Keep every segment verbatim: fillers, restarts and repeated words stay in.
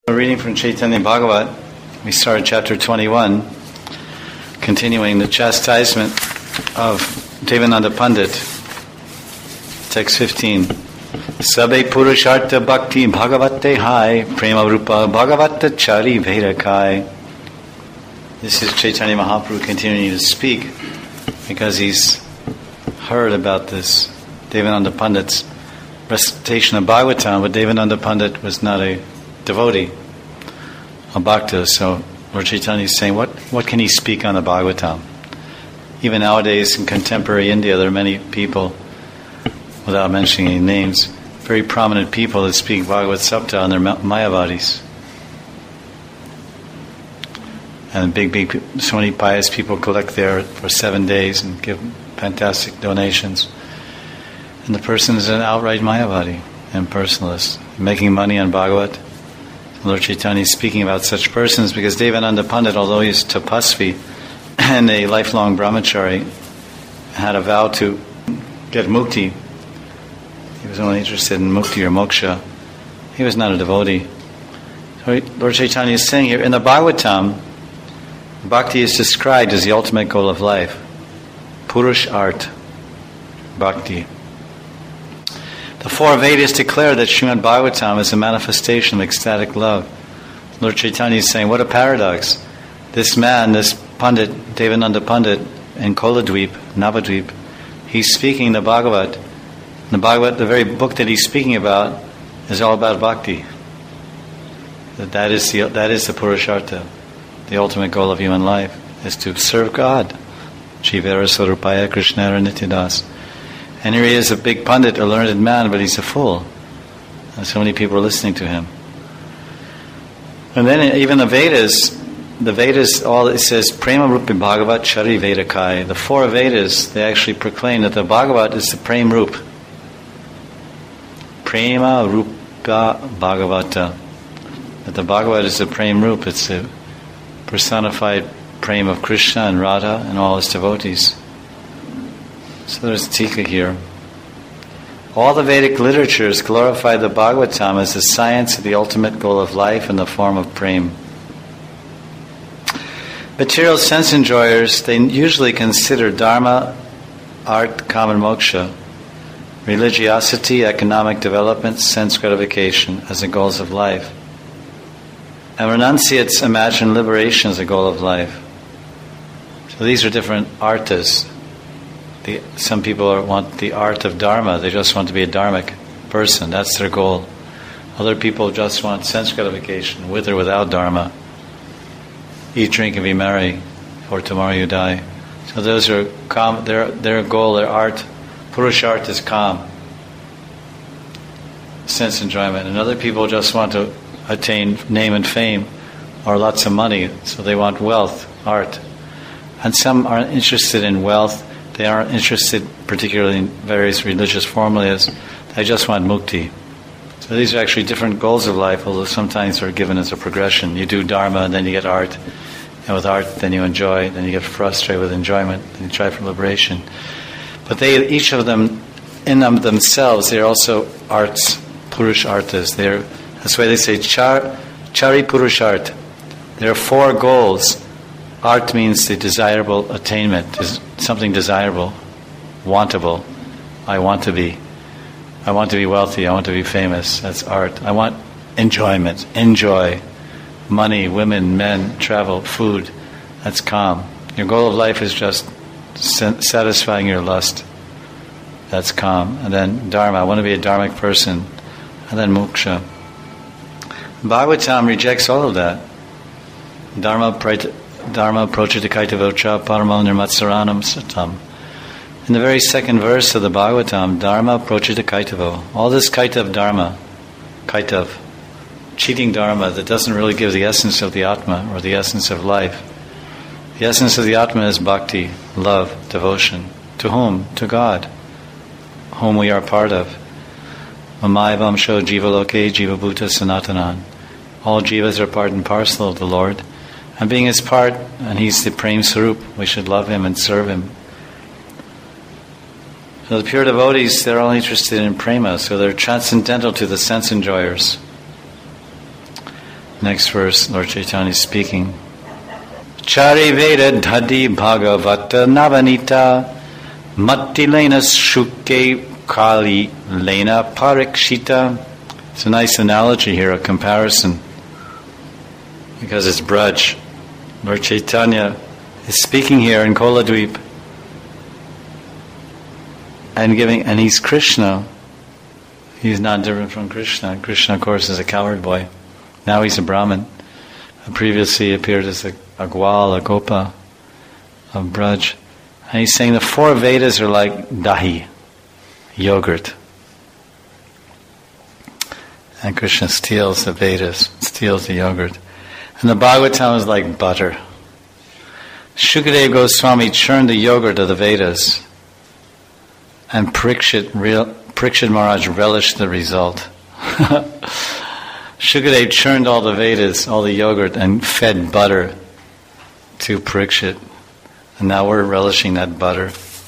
We're reading from Chaitanya Bhagavat. We started chapter twenty-one, continuing the chastisement of Devananda Pandit. Text fifteen. Sabe Purushartha Bhakti Bhagavate Hai Prema Rupa Bhagavata Chari Vedakai. This is Chaitanya Mahaprabhu continuing to speak because he's heard about this Devananda Pandit's recitation of Bhagavatam, but Devananda Pandit was not a devotee, a bhakta. So Lord Chaitanya is saying, what, what can he speak on the Bhagavatam? Even nowadays in contemporary India, there are many people, without mentioning any names, very prominent people that speak Bhagavad Sapta on their Mayavadis. And big, big, so many pious people collect there for seven days and give fantastic donations. And the person is an outright Mayavadi, impersonalist, making money on Bhagavat. Lord Chaitanya is speaking about such persons because Devananda Pandit, although he's tapasvi and a lifelong brahmachari, had a vow to get mukti. He was only interested in mukti or moksha. He was not a devotee. So Lord Chaitanya is saying here, in the Bhagavatam, bhakti is described as the ultimate goal of life. Purush art, bhakti. The four Vedas declare that Srimad Bhagavatam is a manifestation of ecstatic love. Lord Chaitanya is saying, what a paradox. This man, this Pandit, Devananda Pandit, in Koladweep, Navadweep, he's speaking the Bhagavat. The Bhagavat, the very book that he's speaking about, is all about bhakti. That, that is the that is the Purushartha. The ultimate goal of human life is to serve God. Jivera Swarupaya Krishnara Nityadas. And here he is, a big Pandit, a learned man, but he's a fool. And so many people are listening to him. And then even the Vedas, the Vedas, all it says, Prema Rupi Bhagavat Chari Vedakai. The four Vedas, they actually proclaim that the Bhagavat is the Prem Rup. Prema Rupa Bhagavata. That the Bhagavat is the Prem Rup. It's the personified Prem of Krishna and Radha and all his devotees. So there's Tika here. All the Vedic literatures glorify the Bhagavatam as the science of the ultimate goal of life in the form of prem. Material sense enjoyers, they usually consider dharma, art, common moksha, religiosity, economic development, sense gratification as the goals of life. And renunciates imagine liberation as the goal of life. So these are different artas. The, some people are, want the art of dharma. They just want to be a dharmic person. That's their goal. Other people just want sense gratification, with or without dharma. Eat, drink, and be merry, for tomorrow you die. So those are calm. Their their goal, their art, Purushart is calm, sense enjoyment. And other people just want to attain name and fame, or lots of money. So they want wealth, art. And some aren't interested in wealth. They aren't interested particularly in various religious formulas. They just want mukti. So these are actually different goals of life, although sometimes they're given as a progression. You do dharma, and then you get art. And with art, then you enjoy. Then you get frustrated with enjoyment. Then you try for liberation. But they, each of them, in them themselves, they're also arts, purush artas. They're, that's why they say char, chari purushart. There are four goals. Art means the desirable attainment, is something desirable, wantable. I want to be. I want to be wealthy. I want to be famous. That's art. I want enjoyment. Enjoy. Money, women, men, travel, food. That's calm. Your goal of life is just satisfying your lust. That's calm. And then dharma. I want to be a dharmic person. And then moksha. Bhagavatam rejects all of that. Dharma prajna. Dharma prochitikaitavocha paramo nirmatsaranam satam. In the very second verse of the Bhagavatam, Dharma prochitikaitavo. All this kaitav dharma, kaitav, cheating dharma that doesn't really give the essence of the Atma or the essence of life. The essence of the Atma is bhakti, love, devotion. To whom? To God, whom we are part of. Mamaivam sho jiva loke jiva bhuta sanatanan. All jivas are part and parcel of the Lord. And being his part, and he's the Prem Sarup, we should love him and serve him. So the pure devotees, they're all interested in prema, so they're transcendental to the sense enjoyers. Next verse, Lord Chaitanya is speaking. Chari Veda Dhadi Bhagavata Navanita Mattilena Shuke Kali Lena Parikshita. It's a nice analogy here, a comparison, because it's Braj. Lord Chaitanya is speaking here in Koladweep and giving, and he's Krishna. He's not different from Krishna. Krishna, of course, is a coward boy. Now he's a Brahmin. Previously he appeared as a, a Gwal, a Gopa of Braj. And he's saying the four Vedas are like dahi, yogurt. And Krishna steals the Vedas, steals the yogurt. And the Bhagavatam is like butter. Shukadeva Goswami churned the yogurt of the Vedas, and Parikshit, real, Parikshit Maharaj relished the result. Shukadeva churned all the Vedas, all the yogurt, and fed butter to Parikshit. And now we're relishing that butter.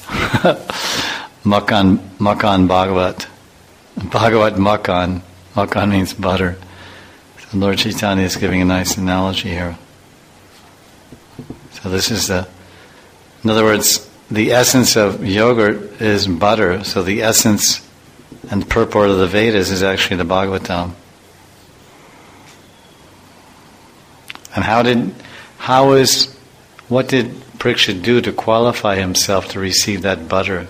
Makan, Makan Bhagavat. Bhagavat Makan. Makan means butter. So Lord Chaitanya is giving a nice analogy here. So this is the, in other words, the essence of yogurt is butter. So the essence and purport of the Vedas is actually the Bhagavatam. And how did, how is, what did Parikshit do to qualify himself to receive that butter?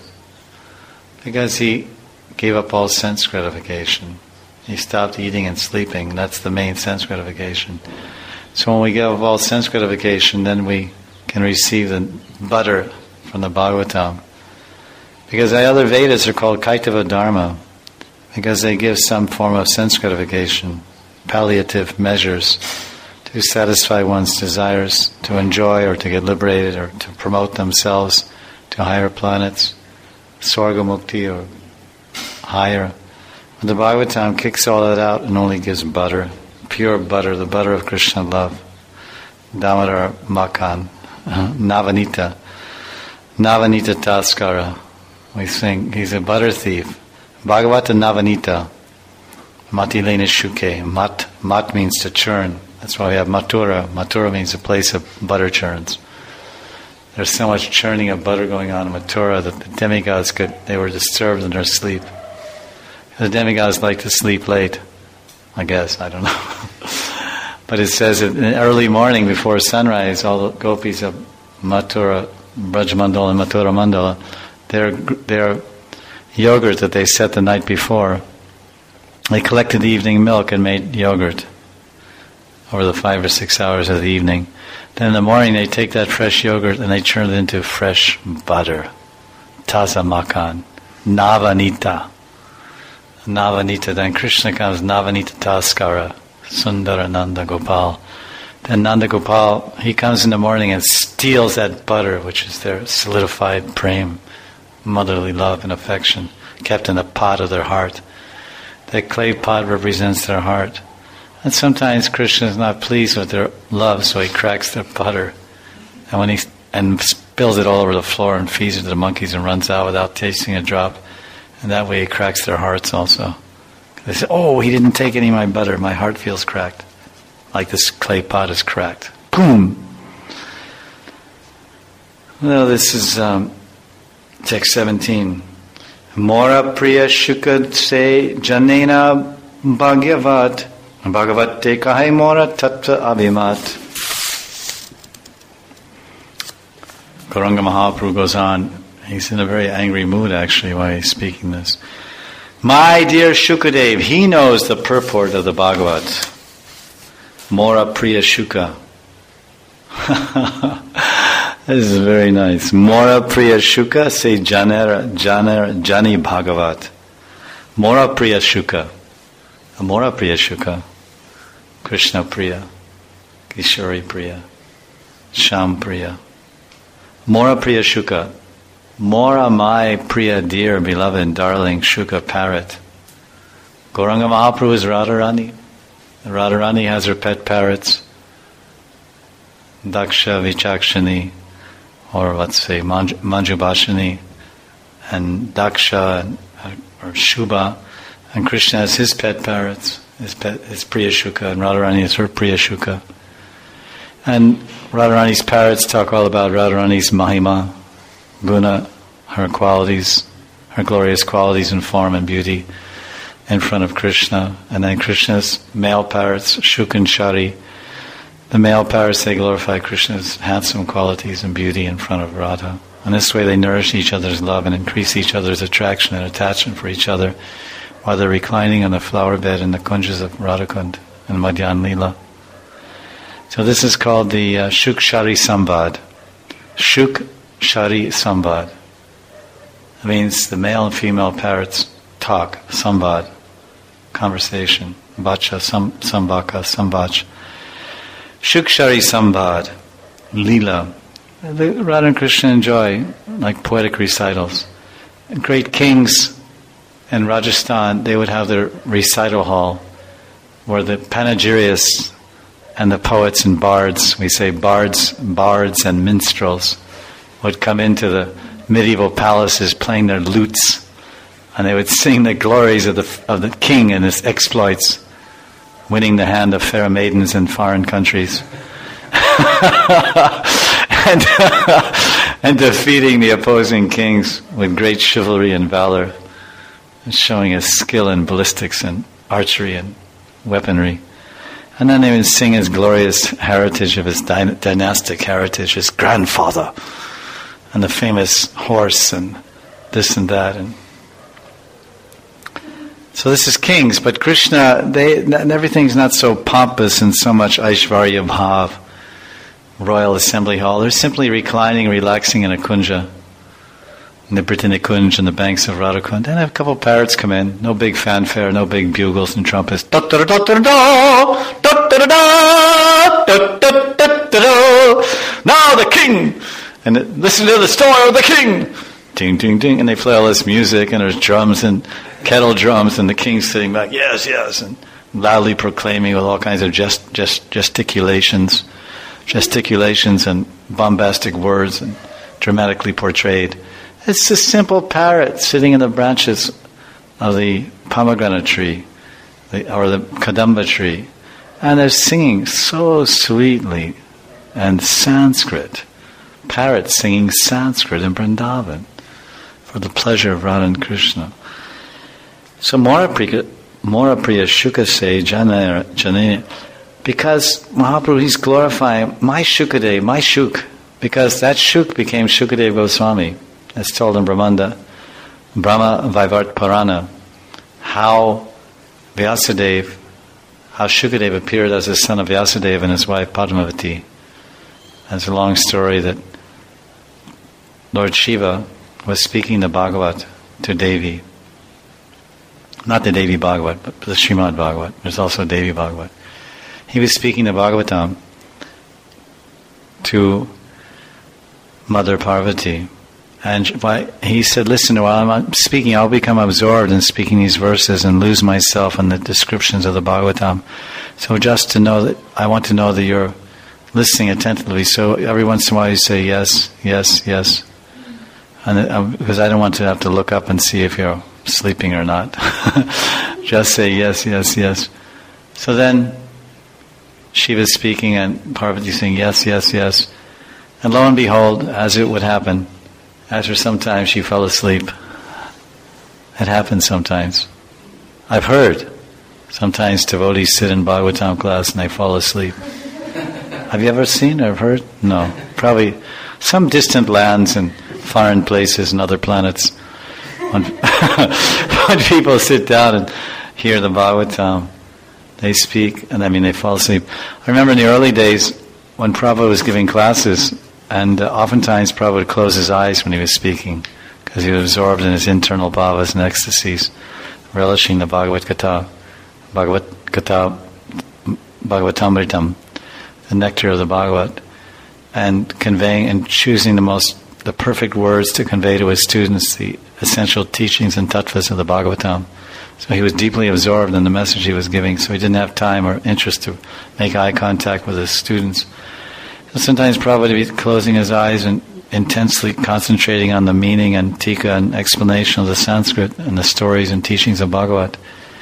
Because he gave up all sense gratification. He stopped eating and sleeping. That's the main sense gratification. So when we give up all sense gratification, then we can receive the butter from the Bhagavatam. Because the other Vedas are called Kaitava Dharma, because they give some form of sense gratification, palliative measures to satisfy one's desires, to enjoy or to get liberated or to promote themselves to higher planets, Swarga Mukti or higher. But the Bhagavatam kicks all that out and only gives butter, pure butter, the butter of Krishna love. Damodar Makan, uh, Navanita, Navanita Taskara. We sing, he's a butter thief. Bhagavata Navanita, Matilena Shuke. Mat, mat means to churn. That's why we have Mathura. Mathura means a place of butter churns. There's so much churning of butter going on in Mathura that the demigods could, they were disturbed in their sleep. The demigods like to sleep late, I guess, I don't know. But it says that in the early morning before sunrise, all the gopis of Mathura, Braj Mandala and Mathura Mandala, their, their yogurt that they set the night before, they collected the evening milk and made yogurt over the five or six hours of the evening. Then in the morning they take that fresh yogurt and they churn it into fresh butter. Taza Makan. Navanita. Navanita. Then Krishna comes, Navanita Taskara. Sundara Nanda Gopal. Then Nanda Gopal, he comes in the morning and steals that butter, which is their solidified prem, motherly love and affection, kept in the pot of their heart. That clay pot represents their heart. And sometimes Krishna is not pleased with their love, so he cracks their butter. And when he and spills it all over the floor and feeds it to the monkeys and runs out without tasting a drop. And that way he cracks their hearts also. They say, oh, he didn't take any of my butter. My heart feels cracked. Like this clay pot is cracked. Boom! Well, this is um, text seventeen. Mora priya shukad se janena bhagyavat bhagavate kahe mora tattva abhimat. Gauranga Mahaprabhu goes on. He's in a very angry mood actually while he's speaking this. My dear Shukadev, he knows the purport of the Bhagavat. Mora priya shuka. This is very nice. Mora priya shuka se janera janera jani Bhagavat. Mora priya shuka. Mora priya shuka. Krishna priya. Kishori priya. Sham priya. Mora priya shuka. Mora my priya dear beloved darling Shuka parrot. Gauranga Mahaprabhu is Radharani. Radharani has her pet parrots. Daksha, Vichakshani, or let's say Manj- Manjubhashani, and Daksha, and, or Shubha, and Krishna has his pet parrots. his, pet, his Priyashuka, and Radharani is her Priyashuka. And Radharani's parrots talk all about Radharani's Mahima, Guna, her qualities, her glorious qualities in form and beauty in front of Krishna. And then Krishna's male parrots, Shuk and Shari, the male parrots, they glorify Krishna's handsome qualities and beauty in front of Radha. And this way they nourish each other's love and increase each other's attraction and attachment for each other while they're reclining on the flower bed in the kunjas of Radhakund and Madhyan Leela. So this is called the uh, Shuk Shari Samvad. Shuk Shari Samvad. It means the male and female parrots talk, Samvad, conversation, Vacha, sam, Sambhaka, Sambach. Shuk Shari Samvad, Leela. The Radha and Krishna enjoy like poetic recitals. Great kings in Rajasthan, they would have their recital hall where the panegyrists and the poets and bards, we say bards, bards and minstrels, would come into the medieval palaces playing their lutes, and they would sing the glories of the of the king and his exploits, winning the hand of fair maidens in foreign countries, and, and defeating the opposing kings with great chivalry and valor, and showing his skill in ballistics and archery and weaponry. And then they would sing his glorious heritage of his dy- dynastic heritage, his grandfather, and the famous horse, and this and that. And so this is kings, but Krishna, they and everything's not so pompous and so much Aishvarya Bhav, royal assembly hall. They're simply reclining, relaxing in a kunja, in the Britannic Kunj on the banks of Radhakund. And a couple parrots come in, no big fanfare, no big bugles and trumpets. Now the king! And listen to the story of the king! Ding, ding, ding. And they play all this music, and there's drums and kettle drums, and the king's sitting back, yes, yes, and loudly proclaiming with all kinds of gest, gest, gesticulations, gesticulations and bombastic words, and dramatically portrayed. It's a simple parrot sitting in the branches of the pomegranate tree, the, or the kadamba tree, and they're singing so sweetly, and Sanskrit. Parrots singing Sanskrit in Vrindavan for the pleasure of Radha and Krishna. So Morapriya, Morapriya Shuka say, Jana, Jana, because Mahaprabhu, he's glorifying my Shukadev, my Shuk, because that Shuk became Shukadev Goswami. As told in Brahmanda, Brahma Vaivart Purana, how Vyasadeva, how Shukadeva appeared as the son of Vyasadeva and his wife Padmavati. It's a long story that Lord Shiva was speaking the Bhagavat to Devi. Not the Devi Bhagavat, but the Srimad Bhagavat. There's also Devi Bhagavat. He was speaking the Bhagavatam to Mother Parvati. And he said, listen, while I'm speaking, I'll become absorbed in speaking these verses and lose myself in the descriptions of the Bhagavatam. So just to know that, I want to know that you're listening attentively. So every once in a while you say yes, yes, yes. And uh, because I don't want to have to look up and see if you're sleeping or not. Just say yes, yes, yes. So then Shiva's speaking and Parvati saying yes, yes, yes. And lo and behold, as it would happen, after some time she fell asleep. It happens sometimes. I've heard. Sometimes devotees sit in Bhagavatam class and they fall asleep. Have you ever seen or heard? No. Probably some distant lands and foreign places and other planets. When, when people sit down and hear the Bhagavatam, they speak, and I mean they fall asleep. I remember in the early days when Prabhupada was giving classes, and uh, oftentimes Prabhupada would close his eyes when he was speaking, because he was absorbed in his internal bhavas and ecstasies, relishing the Bhagavad Gita, Bhagavad Gita, Bhagavatamritam, the nectar of the Bhagavat, and conveying and choosing the most, the perfect words to convey to his students the essential teachings and tattvas of the Bhagavatam. So he was deeply absorbed in the message he was giving, so he didn't have time or interest to make eye contact with his students. So sometimes Prabhupada would be closing his eyes and intensely concentrating on the meaning and tika and explanation of the Sanskrit and the stories and teachings of Bhagavat.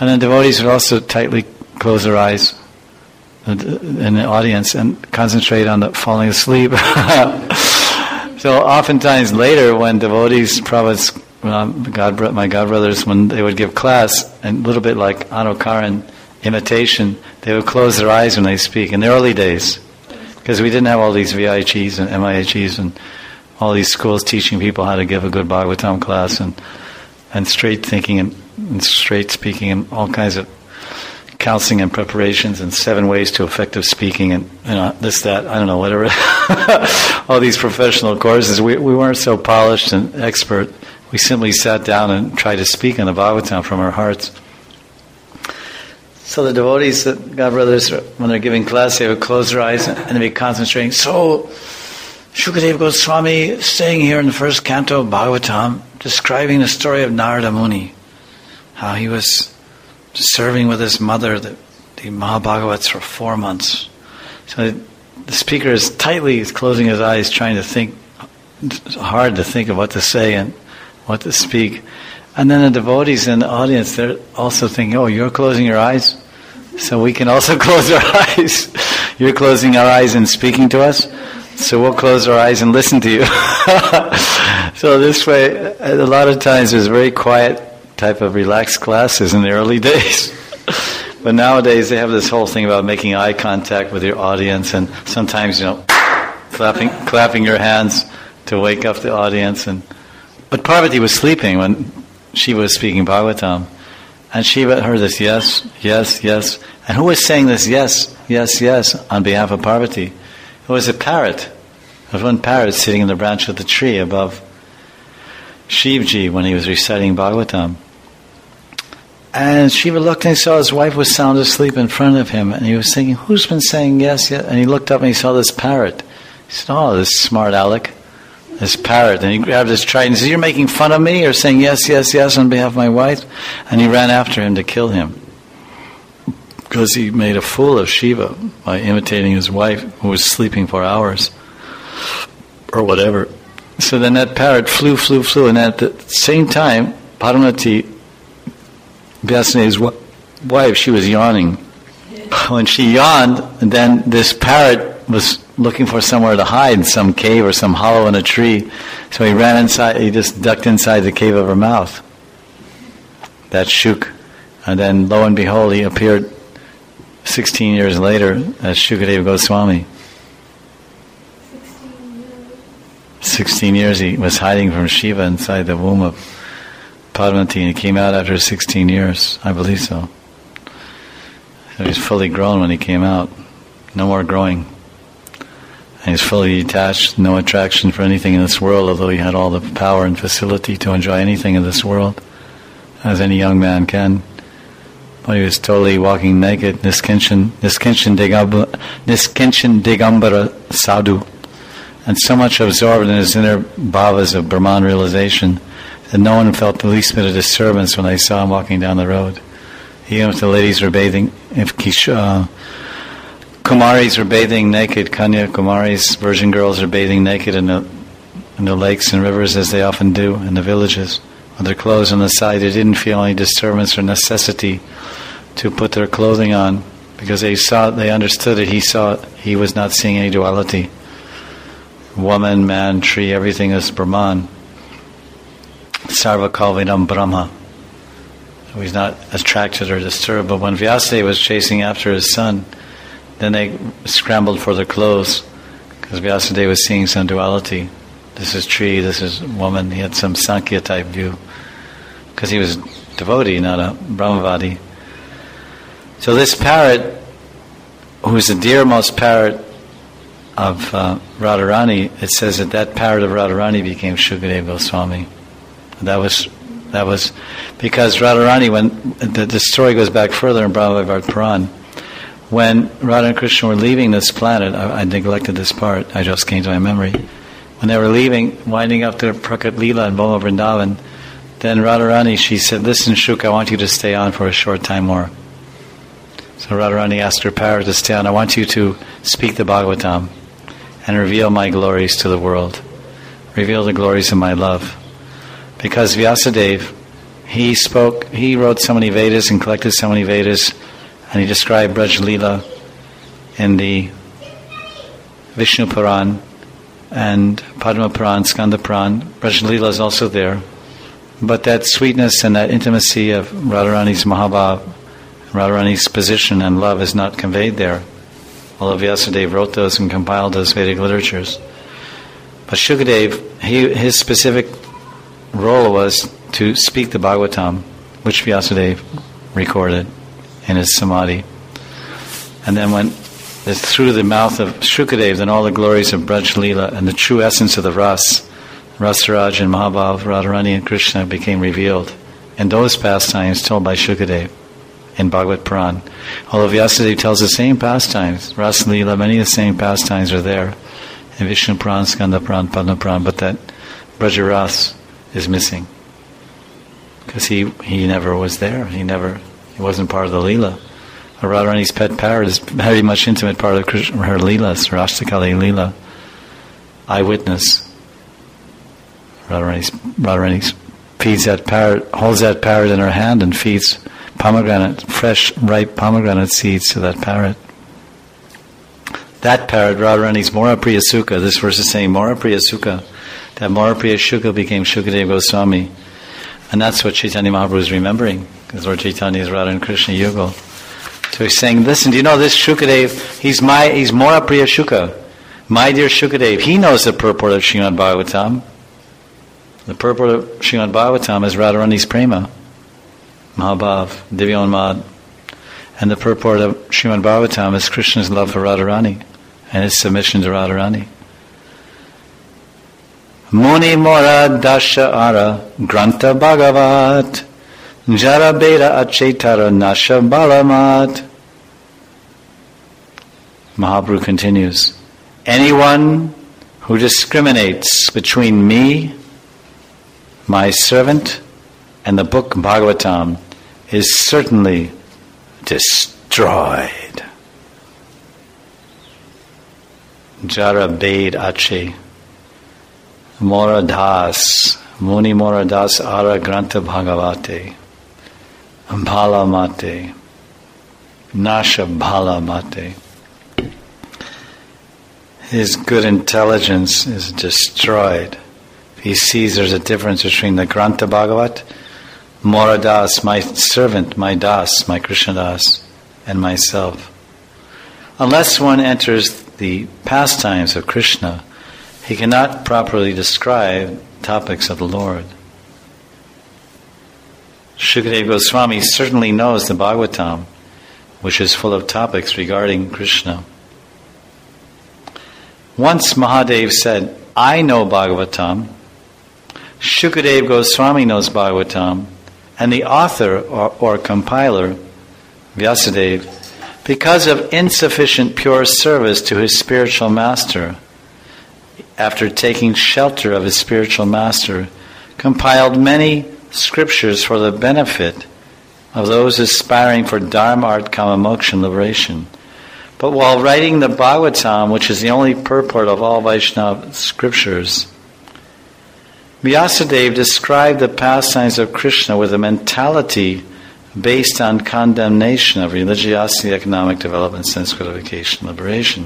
And then devotees would also tightly close their eyes in the audience and concentrate on the falling asleep. So oftentimes later, when devotees, Prabhupada's, um, God, my godbrothers, when they would give class, and a little bit like Anukaran imitation, they would close their eyes when they speak in the early days, because we didn't have all these V I Gs and M I H Es and all these schools teaching people how to give a good Bhagavatam class and and straight thinking and, and straight speaking and all kinds of counseling and preparations and seven ways to effective speaking and you know this that I don't know whatever all these professional courses. We we weren't so polished and expert. We simply sat down and tried to speak in the Bhagavatam from our hearts. So the devotees, the godbrothers, when they're giving class, they would close their eyes and they'd be concentrating. So Shukadeva Goswami is saying here in the first canto of Bhagavatam, describing the story of Narada Muni, how he was serving with his mother the, the Mahabhagavats for four months. So the speaker is tightly is closing his eyes, trying to think, it's hard to think of what to say and what to speak. And then the devotees in the audience, they're also thinking, oh, you're closing your eyes? So we can also close our eyes. You're closing our eyes and speaking to us? So we'll close our eyes and listen to you. So this way, a lot of times there's very quiet type of relaxed classes in the early days. But nowadays they have this whole thing about making eye contact with your audience and sometimes, you know, clapping clapping your hands to wake up the audience. And But Parvati was sleeping when Shiva was speaking Bhagavatam. And Shiva heard this, yes, yes, yes. And who was saying this, yes, yes, yes, on behalf of Parvati? It was a parrot. There was one parrot sitting in the branch of the tree above Shivji when he was reciting Bhagavatam. And Shiva looked and he saw his wife was sound asleep in front of him. And he was thinking, who's been saying yes, yes? And he looked up and he saw this parrot. He said, oh, this smart aleck. This parrot, and he grabbed his trident and said, you're making fun of me? You're saying yes, yes, yes on behalf of my wife? And he ran after him to kill him. Because he made a fool of Shiva by imitating his wife who was sleeping for hours. Or whatever. So then that parrot flew, flew, flew, and at the same time, Parvati, Vyasadeva's wife, she was yawning. When she yawned, then this parrot was looking for somewhere to hide in some cave or some hollow in a tree. So he ran inside, he just ducked inside the cave of her mouth. That Shuk. And then lo and behold, he appeared sixteen years later as Shukadeva Goswami. Sixteen years he was hiding from Shiva inside the womb of Parvati, and he came out after sixteen years, I believe so. So he was fully grown when he came out. No more growing. And he's fully detached, no attraction for anything in this world, although he had all the power and facility to enjoy anything in this world, as any young man can. But he was totally walking naked, Niskinchan, Niskinchan Digambara, Niskinchan Digambara Sadhu, and so much absorbed in his inner bhavas of Brahman realization that no one felt the least bit of disturbance when they saw him walking down the road. Even if the ladies were bathing, if Kisha, uh, Kumaris are bathing naked, Kanya Kumaris, virgin girls are bathing naked in the, in the lakes and rivers as they often do in the villages. With their clothes on the side, they didn't feel any disturbance or necessity to put their clothing on because they saw, they understood it, he saw it, he was not seeing any duality. Woman, man, tree, everything is Brahman. Sarva Kalvidam Brahma. So he's not attracted or disturbed. But when Vyasadeva was chasing after his son, then they scrambled for their clothes because Vyasadeva was seeing some duality. This is tree, this is woman. He had some Sankhya type view because he was devotee, not a Brahmavadi. So this parrot, who is the dearmost parrot of uh, Radharani, it says that that parrot of Radharani became Shukadeva Goswami. That was that was because Radharani, when the, the story goes back further in Brahmavaivarta Puran, when Radha and Krishna were leaving this planet, I, I neglected this part, I just came to my memory. When they were leaving, winding up to Prakat Leela in Boma Vrindavan, then Radharani, she said, listen Shuk, I want you to stay on for a short time more. So Radharani asked her parrot to stay on. I want you to speak the Bhagavatam and reveal my glories to the world. Reveal the glories of my love. Because Vyasadeva, he spoke, he wrote so many Vedas and collected so many Vedas, and he described Braj Leela in the Vishnu Puran and Padma Puran, Skanda Puran. Braj Leela is also there. But that sweetness and that intimacy of Radharani's Mahabhav, Radharani's position and love is not conveyed there. Although Vyasadeva wrote those and compiled those Vedic literatures. But Shukadev, he, his specific role was to speak the Bhagavatam, which Vyasadeva recorded in his samadhi. And then when through the mouth of Shukadev, then all the glories of Braj Leela and the true essence of the Ras, Rasaraj and Mahabhav, Radharani and Krishna became revealed in those pastimes told by Shukadev in Bhagavad Puran. Although Vyasadeva tells the same pastimes, Ras Leela, many of the same pastimes are there in Vishnu Puran, Skanda Puran, Padma Puran, but that Braja Ras is missing. Because he, he never was there. He never, he wasn't part of the Leela. Radharani's pet parrot is very much intimate part of Krishna, her Leelas, her Ashtakali Leela. Eyewitness. Radharani's, Radharani feeds that parrot, holds that parrot in her hand and feeds pomegranate, fresh, ripe pomegranate seeds to that parrot. That parrot, Radharani's Mora Priya Sukha, this verse is saying Mora Priya Sukha, that Mora Priya Sukha became Shukadeva Goswami. And that's what Chaitanya Mahaprabhu is remembering, because Lord Chaitanya is Radha and Krishna Yugal. So he's saying, listen, do you know this Shukadev, he's my, he's Mora Priya Shuka, my dear Shukadev. He knows the purport of Srimad Bhagavatam. The purport of Srimad Bhagavatam is Radharani's Prema, Mahabhav, Divyoन्माद. And the purport of Srimad Bhagavatam is Krishna's love for Radharani and his submission to Radharani. Muni Mora Dasha Ara Granta Bhagavat Jara Beda Achetara Nasha Balamat. Mahaprabhu continues, anyone who discriminates between me, my servant, and the book Bhagavatam is certainly destroyed. Jara Bed Ache Mora Das Muni Mora Das Ara Granta Bhagavate Bhala Mate Nasha Bhala Mate. His good intelligence is destroyed. He sees there's a difference between the Granta Bhagavat, Mora Das, my servant, my Das, my Krishna Das, and myself. Unless one enters the pastimes of Krishna, he cannot properly describe topics of the Lord. Shukadeva Goswami certainly knows the Bhagavatam, which is full of topics regarding Krishna. Once Mahadev said, I know Bhagavatam, Shukadeva Goswami knows Bhagavatam, and the author or, or compiler, Vyasadeva, because of insufficient pure service to his spiritual master, after taking shelter of his spiritual master, compiled many scriptures for the benefit of those aspiring for Dharma, Art, Kama, Moksha, and liberation. But while writing the Bhagavatam, which is the only purport of all Vaishnava scriptures, Vyasadeva described the pastimes of Krishna with a mentality based on condemnation of religiosity, economic development, sense gratification, liberation.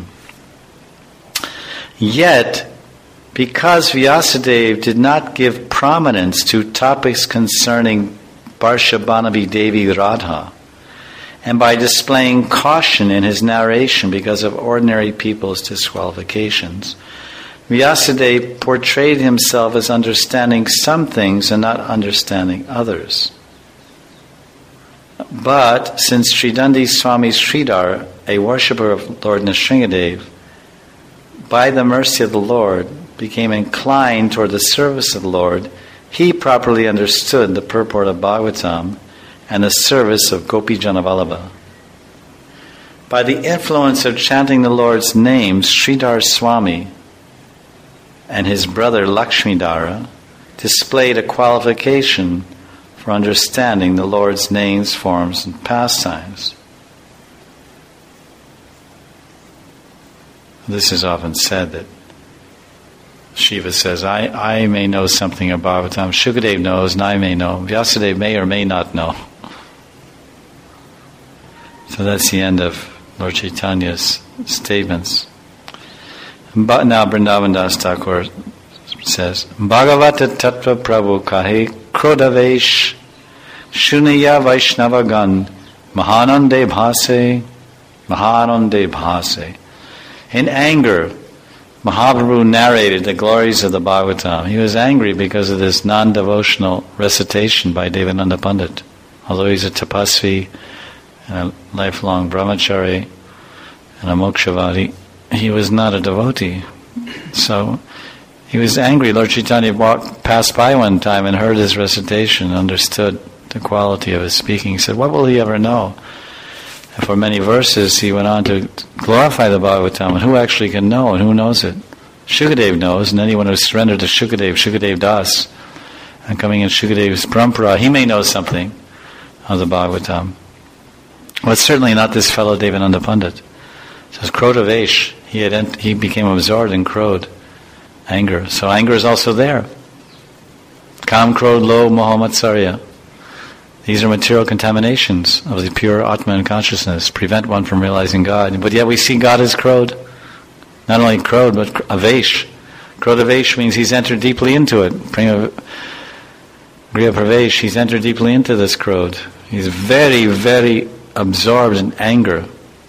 Yet, because Vyasadeva did not give prominence to topics concerning Barshabhanavi Devi Radha, and by displaying caution in his narration because of ordinary people's disqualifications, Vyasadeva portrayed himself as understanding some things and not understanding others. But since Sridandi Swami Sridhar, a worshipper of Lord Nrsingadev, by the mercy of the Lord, became inclined toward the service of the Lord, he properly understood the purport of Bhagavatam and the service of Gopi Janavallabha. By the influence of chanting the Lord's name, Sridhar Swami and his brother Lakshmidhara displayed a qualification for understanding the Lord's names, forms, and pastimes. This is often said that Shiva says, I, I may know something about Bhagavatam. Shukadeva knows and I may know. Vyasadeva may or may not know. So that's the end of Lord Chaitanya's statements. But now Vrindavan Das Thakur says, Bhagavata Tattva Prabhu Kahe Krodavesh Shunaya Vaishnavagan Mahanande Bhase Mahanande Bhase. In anger, Mahaprabhu narrated the glories of the Bhagavatam. He was angry because of this non-devotional recitation by Devananda Pandit. Although he's a tapasvi and a lifelong brahmachari and a mokshavadi, he was not a devotee. So he was angry. Lord Chaitanya walked, passed by one time and heard his recitation, understood the quality of his speaking. He said, what will he ever know? And for many verses he went on to glorify the Bhagavatam, and who actually can know, and who knows it? Shukadeva knows, and anyone who surrendered to Shukadeva, Shukadeva Das, and coming in Shukadev's parampara, he may know something of the Bhagavatam. Well, it's certainly not this fellow Devananda Pandit. It says Krodavesh, he had ent- he became absorbed in crowed anger. So anger is also there. Kam, Krod, Lo, Moha, Matsarya. These are material contaminations of the pure Atman consciousness, prevent one from realizing God. But yet we see God as crowed. Not only crowed, but avesh. Crowed avesh means he's entered deeply into it. Prema Griya Pravesh, he's entered deeply into this crowed. He's very, very absorbed in anger.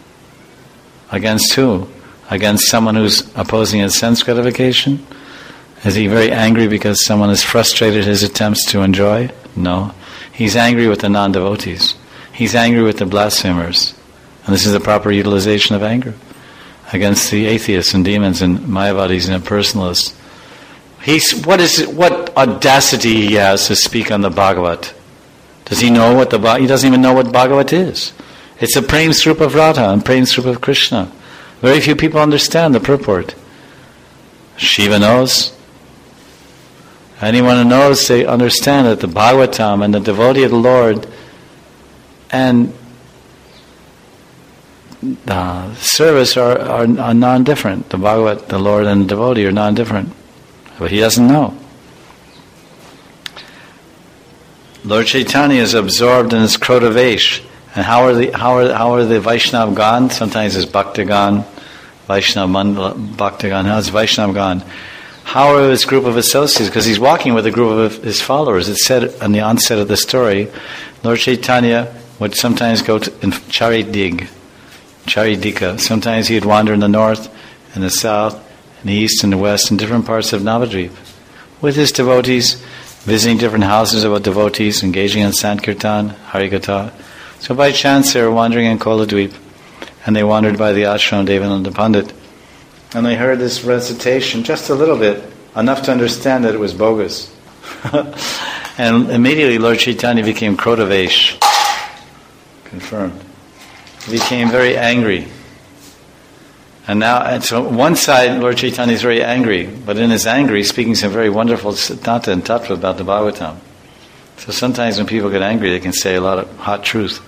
Against who? Against someone who's opposing his sense gratification? Is he very angry because someone has frustrated his attempts to enjoy? No. He's angry with the non-devotees. He's angry with the blasphemers. And this is the proper utilization of anger against the atheists and demons and Mayavadis and impersonalists. He's, what is it, what audacity he has to speak on the Bhagavat. Does he know what the Bhagavat... He doesn't even know what Bhagavat is. It's a Prem Srupa of Radha and Prem Srupa of Krishna. Very few people understand the purport. Shiva knows. Anyone who knows, they understand that the Bhagavatam and the devotee of the Lord and the service are, are, are non-different. The Bhagavat, the Lord and the devotee are non-different. But he doesn't know. Lord Chaitanya is absorbed in his Krodavesh. And how are the how are how are the Vaishnav Gan? Sometimes it's Bhaktagan, Vaishnav Mandala, Bhaktagan. How's Vaishnav Gan? How are his group of associates? Because he's walking with a group of his followers. It said on the onset of the story, Lord Chaitanya would sometimes go to in Charidig, Charidika. Sometimes he'd wander in the north, and the south, in the east and the west, in different parts of Navadvip, with his devotees, visiting different houses of devotees, engaging in Sankirtan, Harikatha. So by chance they were wandering in Koladvip, and they wandered by the ashram of Devananda Pandit. And they heard this recitation, just a little bit, enough to understand that it was bogus. And immediately Lord Chaitanya became Krodavesh. Confirmed. He became very angry. And now, and so one side, Lord Chaitanya is very angry, but in his anger he's speaking some very wonderful siddhanta and tattva about the Bhagavatam. So sometimes when people get angry, they can say a lot of hot truth.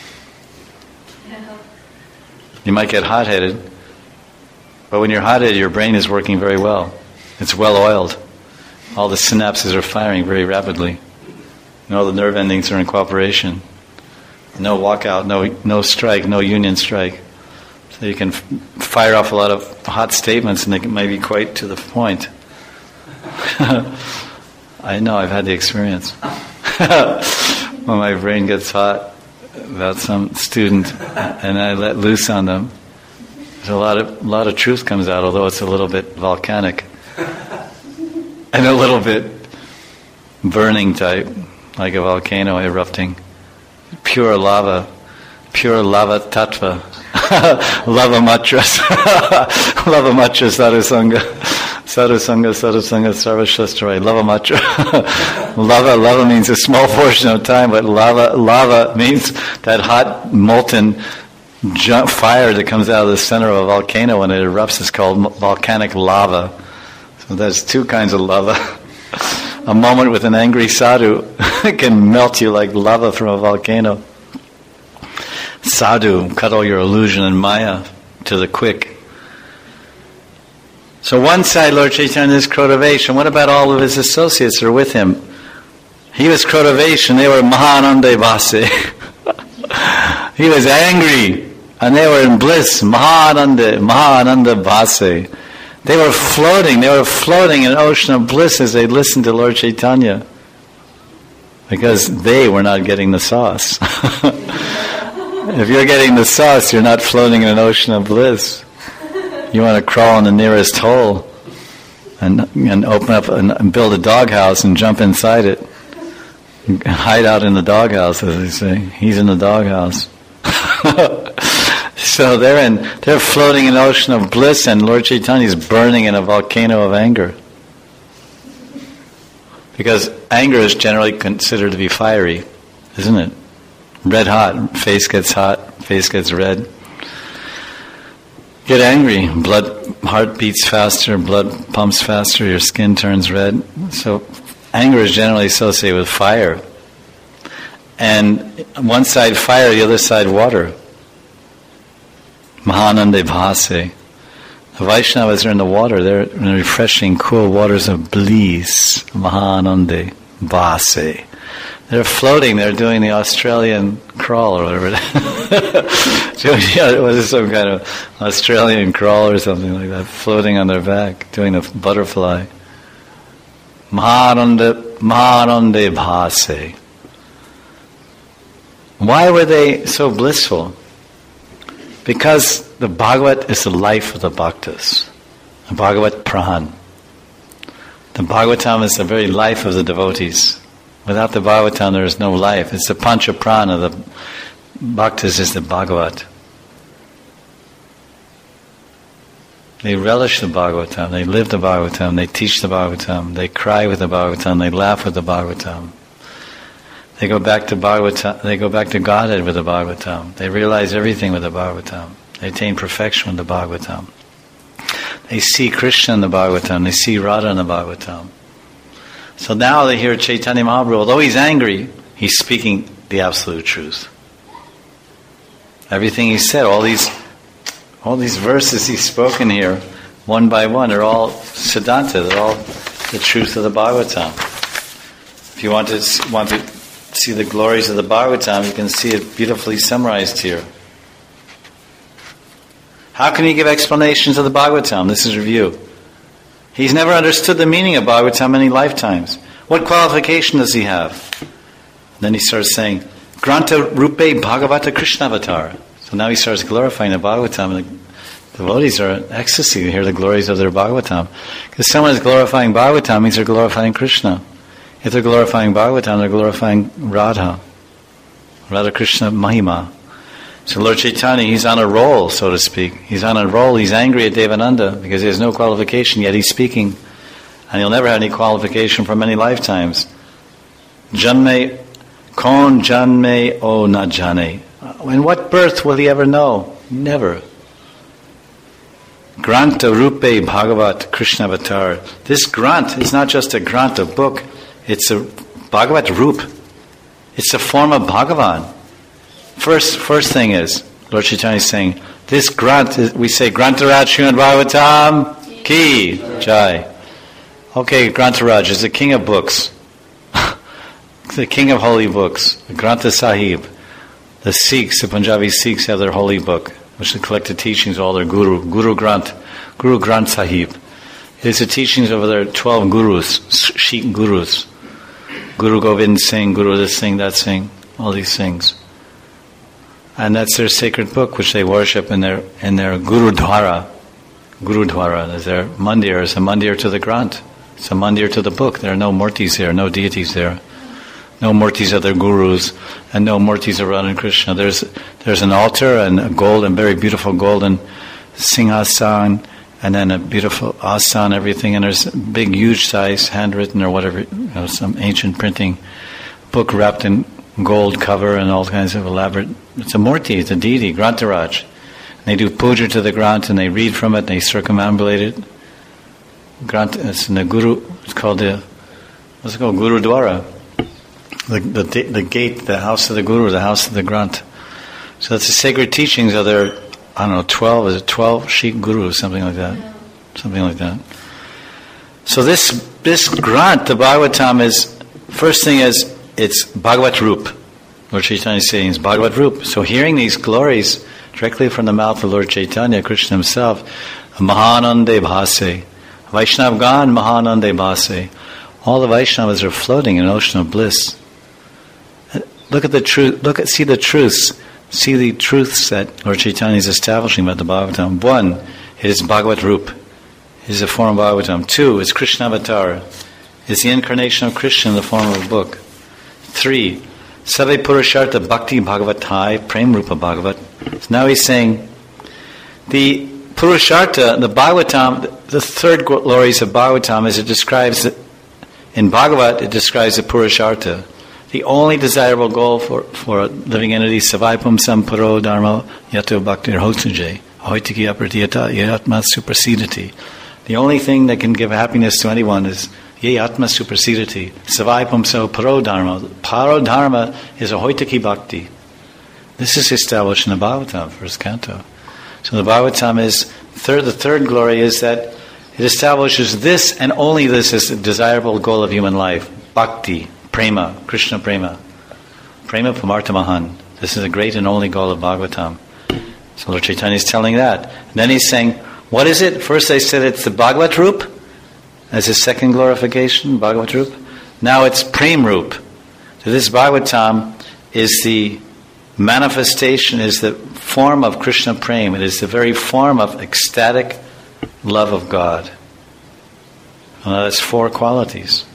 You might get hot-headed, but when you're hot-headed, your brain is working very well. It's well-oiled. All the synapses are firing very rapidly. And all the nerve endings are in cooperation. No walkout, no no strike, no union strike. So you can f- fire off a lot of hot statements, and they may be quite to the point. I know, I've had the experience. When my brain gets hot about some student and I let loose on them, there's a lot of a lot of truth comes out, although it's a little bit volcanic and a little bit burning type, like a volcano erupting. Pure lava, pure lava tattva, lava matras, lava matras, sadhusanga, sadhusanga, sadhusanga, sarvashastrai, lava matra. Lava, lava means a small portion of time, but lava, lava means that hot, molten jump fire that comes out of the center of a volcano when it erupts is called volcanic lava. So there's two kinds of lava. A moment with an angry sadhu can melt you like lava from a volcano. Sadhu, cut all your illusion and maya to the quick. So one side, Lord Chaitanya is Krodavesha. What about all of his associates who are with him? He was Krodavesha and they were Mahananda Vase. He was angry and they were in bliss. Mahananda, Mahananda Vase. They were floating, they were floating in an ocean of bliss as they listened to Lord Chaitanya. Because they were not getting the sauce. If you're getting the sauce, you're not floating in an ocean of bliss. You want to crawl in the nearest hole and and open up and, and build a doghouse and jump inside it. And hide out in the doghouse, as they say. He's in the doghouse. So they're in they're floating in an ocean of bliss, and Lord Chaitanya is burning in a volcano of anger. Because anger is generally considered to be fiery, isn't it? Red hot, face gets hot, face gets red. Get angry, blood, heart beats faster, blood pumps faster, your skin turns red. So anger is generally associated with fire. And one side fire, the other side water. Mahananda Bhase. The Vaishnavas are in the water. They're in the refreshing, cool waters of bliss. Mahananda Bhase. They're floating. They're doing the Australian crawl or whatever. What is some kind of Australian crawl or something like that? Floating on their back, doing the butterfly. Mahananda, Mahananda Bhase. Why were they so blissful? Because the Bhagavat is the life of the Bhaktas. The Bhagavat Pran. The Bhagavatam is the very life of the devotees. Without the Bhagavatam there is no life. It's the Pancha Prana of the Bhaktas is the Bhagavat. They relish the Bhagavatam, they live the Bhagavatam, they teach the Bhagavatam, they cry with the Bhagavatam, they laugh with the Bhagavatam. They go back to Bhagavatam, they go back to Godhead with the Bhagavatam. They realize everything with the Bhagavatam. They attain perfection with the Bhagavatam. They see Krishna in the Bhagavatam, they see Radha in the Bhagavatam. So now they hear Chaitanya Mahaprabhu, although he's angry, he's speaking the absolute truth. Everything he said, all these all these verses he's spoken here, one by one, are all Siddhanta, they're all the truth of the Bhagavatam. If you want to want to see the glories of the Bhagavatam, you can see it beautifully summarized here. How can he give explanations of the Bhagavatam? This is review. He's never understood the meaning of Bhagavatam many lifetimes. What qualification does he have? Then he starts saying, Granta Rupe Bhagavata Krishnavatar. So now he starts glorifying the Bhagavatam, and the devotees are in ecstasy to hear the glories of their Bhagavatam. Because someone is glorifying Bhagavatam means they're glorifying Krishna. If they're glorifying Bhagavatam, they're glorifying Radha. Radha Krishna Mahima. So Lord Chaitanya, he's on a roll, so to speak. He's on a roll. He's angry at Devananda because he has no qualification, yet he's speaking. And he'll never have any qualification for many lifetimes. Janme, kon janme o na jane. In what birth will he ever know? Never. Granta Rupe Bhagavat Krishna Avatar. This Grant is not just a Grant, a book. It's a Bhagavat Rup. It's a form of Bhagavan. First, first thing is, Lord Chaitanya is saying, this Grant, is, we say, Grantaraj Srimad Bhagavatam Ki Jai. Okay, Grantaraj is the king of books. The king of holy books. The Grantha Sahib. The Sikhs, the Punjabi Sikhs have their holy book, which is the collected teachings of all their Guru. Guru Granth. Guru Granth Sahib. It's the teachings of their twelve gurus, Sikh gurus. Guru Govind Singh, Guru this thing, that thing, all these things. And that's their sacred book, which they worship in their in their Gurudwara. Gurudwara is their mandir. It's a mandir to the Granth. It's a mandir to the book. There are no murtis there, no deities there. No murtis of their gurus, and no murtis of Radha and Krishna. There's there's an altar and a golden, very beautiful golden singhasan, and then a beautiful asan, everything. And there's a big, huge size, handwritten or whatever, you know, some ancient printing book wrapped in gold cover and all kinds of elaborate. It's a murti, it's a deity, Grantaraj. And they do puja to the Grant and they read from it, and they circumambulate it. Grant, it's in the Guru. It's called the what's it called? Gurudwara. The, the the gate, the house of the Guru, the house of the Granth. So that's the sacred teachings of their, I don't know, twelve, is it twelve Sikh Gurus, something like that? something like that. So this this Granth, the Bhagavatam, is, first thing is, it's Bhagavat Rup. Lord Chaitanya is saying it's Bhagavat Rup. So hearing these glories directly from the mouth of Lord Chaitanya, Krishna himself, Mahanande Bhase, Vaishnav Gan Mahanande Bhase. All the Vaishnavas are floating in an ocean of bliss. Look at the truth, look at, see the truths, see the truths that Lord Chaitanya is establishing about the Bhagavatam. One, it is Bhagavat Rup. It is a form of Bhagavatam. Two, it's Krishna Avatar. It's the incarnation of Krishna in the form of a book. Three, Sabe Purushartha Bhakti Bhagavatai Prem Rupa Bhagavat. So now he's saying the Purushartha, the Bhagavatam, the third glories of Bhagavatam, as it describes the, in Bhagavat, it describes the Purushartha. The only desirable goal for, for a living entity, Savaipam Samparo Dharma Yato Bhaktir Hotuje, Hoitiki Apratiyata Yatma Suprasidati. The only thing that can give happiness to anyone is Ye Atma Suprasidati. Savaipam So Paro Dharma. Paro Dharma is a Hoitiki Bhakti. This is established in the Bhagavatam, first canto. So the Bhagavatam is, third, the third glory is that it establishes this and only this as the desirable goal of human life. Bhakti, Prema, Krishna Prema. Prema Pamartamahan. This is the great and only goal of Bhagavatam. So Lord Chaitanya is telling that. And then he's saying, what is it? First I said it's the Bhagavat Rup, as his second glorification, Bhagavat Rup. Now it's Prem Rup. So this Bhagavatam is the manifestation, is the form of Krishna Prem. It is the very form of ecstatic love of God. Well, that's four qualities.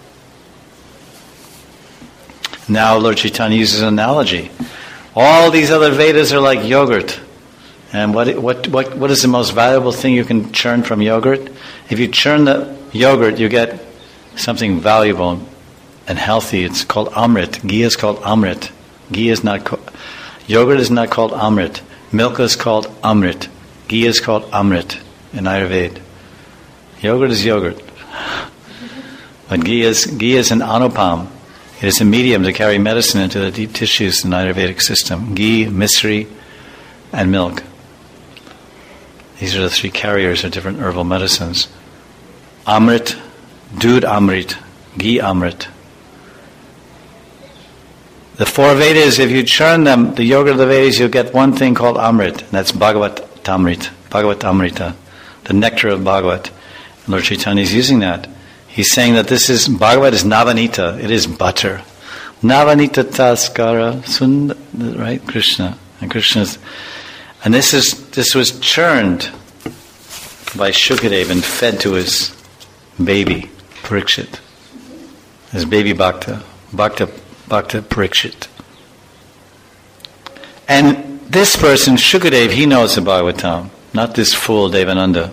Now Lord Chaitanya uses an analogy. All these other Vedas are like yogurt. And what what what what is the most valuable thing you can churn from yogurt? If you churn the yogurt, you get something valuable and healthy. It's called Amrit. Ghee is called Amrit. Ghee is not co- yogurt is not called Amrit. Milk is called Amrit. Ghee is called Amrit in Ayurveda. Yogurt is yogurt. But ghee is ghee is an anupam. It is a medium to carry medicine into the deep tissues in the Ayurvedic system. Ghee, misri, and milk. These are the three carriers of different herbal medicines. Amrit, Dud Amrit, Ghee Amrit. The four Vedas, if you churn them, the yogurt of the Vedas, you'll get one thing called Amrit, and that's Bhagavat Tamrit, Bhagavat Amrita, the nectar of Bhagavat. And Lord Chaitanya is using that. He's saying that this is, Bhagavat is Navanita, it is butter. Navanita Taskara, Sund, right? Krishna. And Krishna's, and this is this was churned by Shukadeva and fed to his baby, Parikshit. His baby Bhakta, Bhakta, Bhakta Parikshit. And this person, Shukadeva, he knows the Bhagavatam, not this fool Devananda.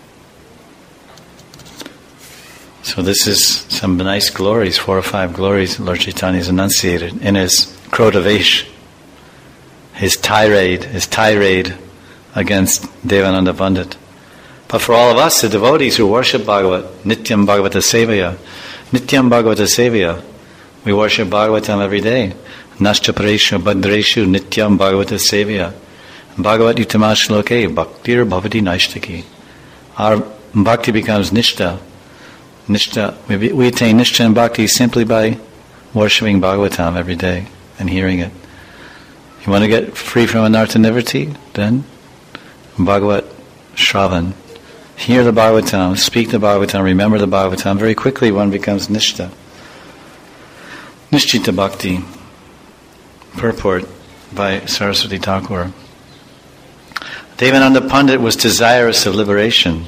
So this is some nice glories, four or five glories Lord Chaitanya has enunciated in his Krodavesh, his tirade, his tirade against Devananda Pandit. But for all of us, the devotees who worship Bhagavat, Nityam Bhagavata Sevaya, Nityam Bhagavata Sevaya, we worship Bhagavatam every day. Nascha Pareshu Bhadreshu Nityam Bhagavata Sevaya. Bhagavat Utamash Loke Bhaktir Bhavati Naishtaki. Our bhakti becomes nishta. Nishta, we, we attain nishta and bhakti simply by worshipping Bhagavatam every day and hearing it. You want to get free from anartha nivritti? Then Bhagavat Shravan. Hear the Bhagavatam, speak the Bhagavatam, remember the Bhagavatam. Very quickly one becomes nishta. Nishchita Bhakti. Purport by Saraswati Thakur. Devananda Pandit was desirous of liberation.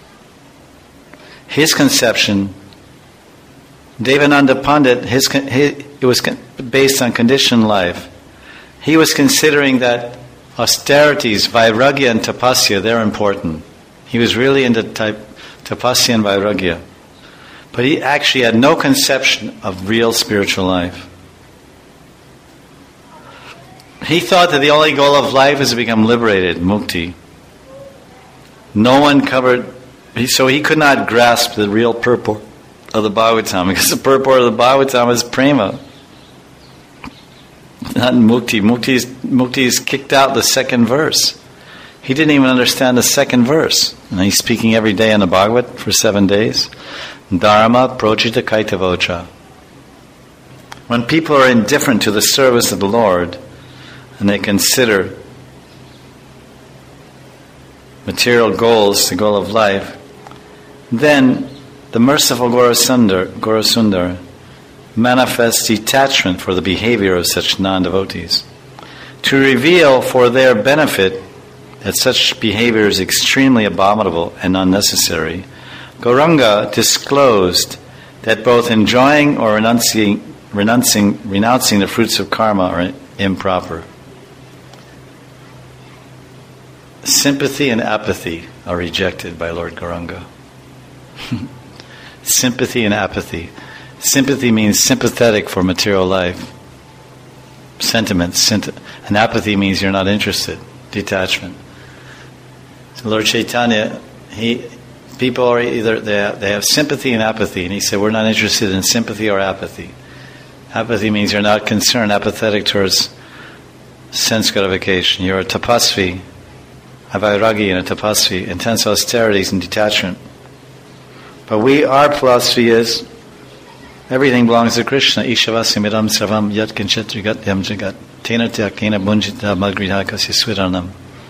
His conception, Devananda Pandit, his, his, it was based on conditioned life. He was considering that austerities, vairagya and tapasya, they're important. He was really into type, tapasya and vairagya. But he actually had no conception of real spiritual life. He thought that the only goal of life is to become liberated, mukti. No one covered... So he could not grasp the real purport of the Bhagavatam, because the purport of the Bhagavatam is prema, not mukti. Mukti is, mukti is kicked out the second verse. He didn't even understand the second verse. And he's speaking every day in the Bhagavad for seven days. Dharma projita kaitavocha. When people are indifferent to the service of the Lord, and they consider material goals the goal of life, then the merciful Gaurasundar, Gaurasundar manifests detachment for the behavior of such non-devotees. To reveal for their benefit that such behavior is extremely abominable and unnecessary, Gauranga disclosed that both enjoying or renouncing, renouncing, renouncing the fruits of karma are improper. Sympathy and apathy are rejected by Lord Gauranga. Sympathy and apathy. Sympathy means sympathetic for material life. Sentiments. And apathy means you're not interested. Detachment. So Lord Chaitanya, he, people are either, they have, they have sympathy and apathy. And he said, we're not interested in sympathy or apathy. Apathy means you're not concerned, apathetic towards sense gratification. You're a tapasvi, a vairagi and a tapasvi, intense austerities and detachment. But we, our philosophy is, everything belongs to Krishna. Ishavasya sarvam yat kinchet jagat yam jagat tena tyakena bunjita malgridha kasya swiranam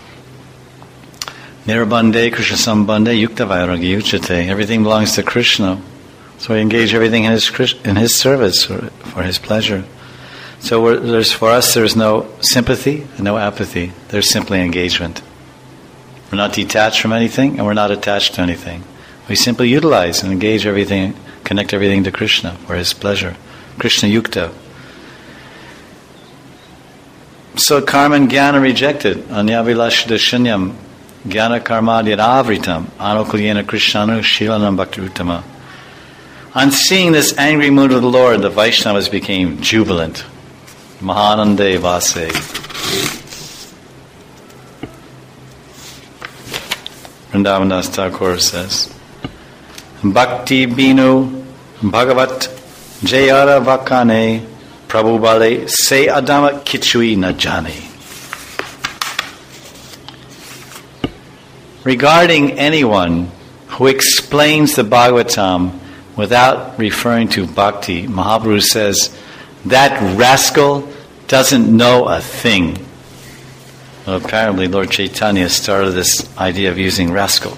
nirabande krishna sambande yukta vairagi uchate. Everything belongs to Krishna. So we engage everything in his in his service for, for his pleasure. So we're, there's for us there's no sympathy and no apathy. There's simply engagement. We're not detached from anything and we're not attached to anything. We simply utilize and engage everything, connect everything to Krishna for his pleasure. Krishna Yukta. So karma and jnana rejected. Anyavilash dashinyam jnana karmadya avritam anukulyena krishnanu shilanam bhakti uttama. On seeing this angry mood of the Lord, the Vaishnavas became jubilant. Mahanande vase. Vrindavan Das Thakur says, Bhakti binu bhagavat jayara vakane prabhu bale se adama kichui na jane. Regarding anyone who explains the Bhagavatam without referring to bhakti, Mahaprabhu says, that rascal doesn't know a thing. Well, apparently Lord Chaitanya started this idea of using rascal.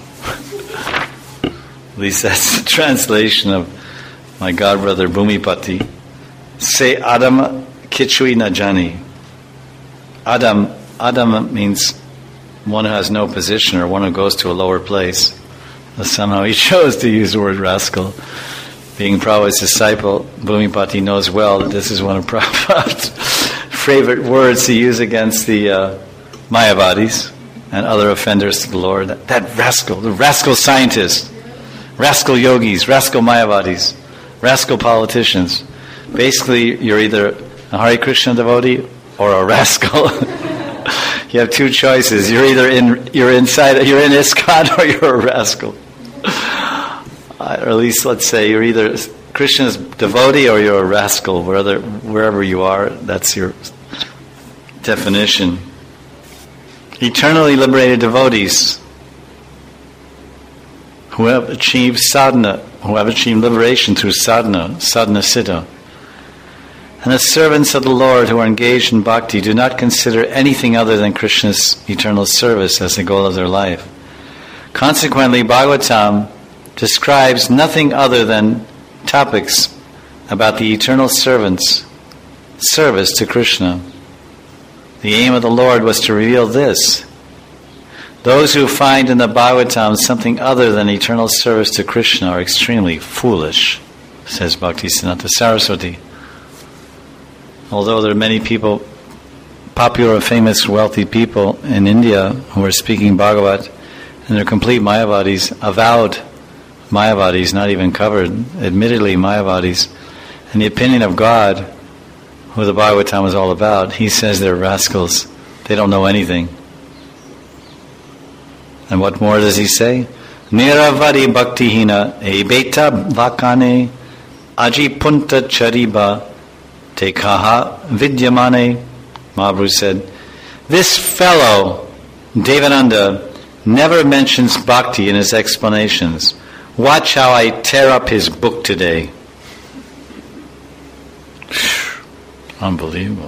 At least that's the translation of my godbrother Bhumipati. Se Adam Kichui Najani. Adam, Adam means one who has no position or one who goes to a lower place. But somehow he chose to use the word rascal. Being Prabhupada's disciple, Bhumipati knows well that this is one of Prabhupada's favorite words to use against the uh, Mayavadis and other offenders to the Lord. That, that rascal, the rascal scientist. Rascal yogis, rascal Mayavadis, rascal politicians. Basically, you're either a Hare Krishna devotee or a rascal. You have two choices. You're either in, you're inside, you're in ISKCON or you're a rascal. Uh, or at least, let's say, you're either Krishna's devotee or you're a rascal. Wherever, wherever you are, that's your definition. Eternally liberated devotees who have achieved sadhana, who have achieved liberation through sadhana, sadhana siddha. And the servants of the Lord who are engaged in bhakti do not consider anything other than Krishna's eternal service as the goal of their life. Consequently, Bhagavatam describes nothing other than topics about the eternal servant's service to Krishna. The aim of the Lord was to reveal this. Those who find in the Bhagavatam something other than eternal service to Krishna are extremely foolish, says Bhaktisiddhanta Saraswati. Although there are many people, popular, famous, wealthy people in India who are speaking Bhagavat, and they're complete Mayavadis, avowed Mayavadis, not even covered, admittedly Mayavadis. In the opinion of God, who the Bhagavatam is all about, he says they're rascals. They don't know anything. And what more does he say? Niravari bhaktihina ebeta vakane aji punta chariba tekaha vidyamane. Mahaprabhu said, this fellow Devananda never mentions bhakti in his explanations. Watch how I tear up his book today. Unbelievable.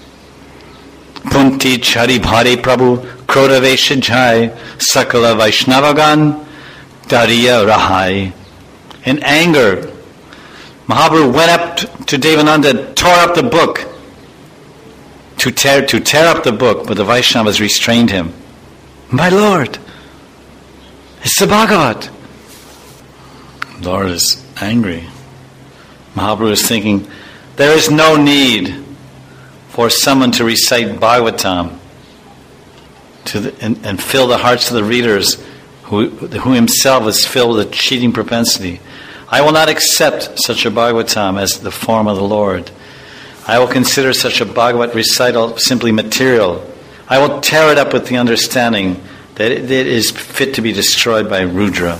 Punti chari bhare prabhu krodavesha jai sakala vaishnavagan dariya rahai. In anger, Mahaprabhu went up to Devananda and tore up the book. To tear, to tear up the book, but the Vaishnavas restrained him. My Lord, it's the Bhagavat. Lord is angry. Mahaprabhu is thinking, there is no need for someone to recite Bhagavatam to the, and, and fill the hearts of the readers who, who himself is filled with a cheating propensity. I will not accept such a Bhagavatam as the form of the Lord. I will consider such a Bhagavat recital simply material. I will tear it up with the understanding that it, it is fit to be destroyed by Rudra.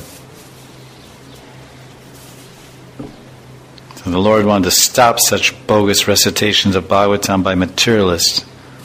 So the Lord wanted to stop such bogus recitations of Bhagavatam by materialists.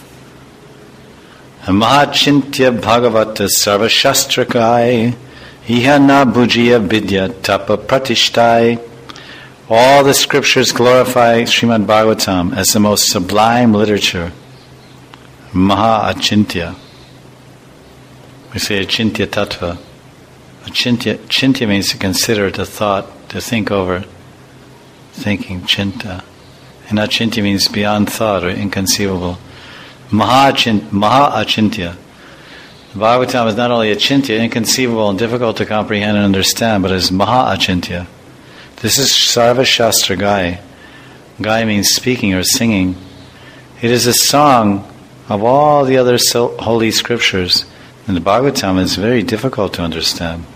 Mahachintya Bhagavata Sarva Shastrakai Iha na Bhujiya Vidya Tapa Pratishtai. All the scriptures glorify Srimad Bhagavatam as the most sublime literature. Maha Achintya. We say Achintya Tattva. Achintya, Chintya means to consider, to thought, to think over. Thinking, Chinta. And Achintya means beyond thought or inconceivable. Maha Achintya. The Bhagavatam is not only Achintya, inconceivable and difficult to comprehend and understand, but is Maha Achintya. This is Sarva Shastra Gai. Gai means speaking or singing. It is a song of all the other so holy scriptures. And the Bhagavatam is very difficult to understand.